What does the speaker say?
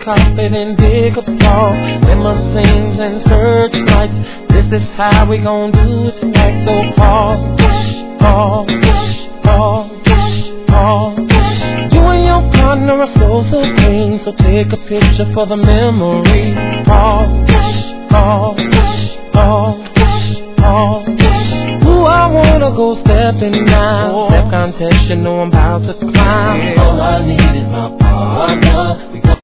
carpet and dig a ball. Limousines and searchlights. This is how we gon' do it tonight. So Paul, Paul, Paul, Paul. You and your partner are so supreme. So take a picture for the memory. Paul, Paul, Paul, Paul. Ooh, I wanna go stepping now. Step contest, you know I'm about to climb. All I need is my partner.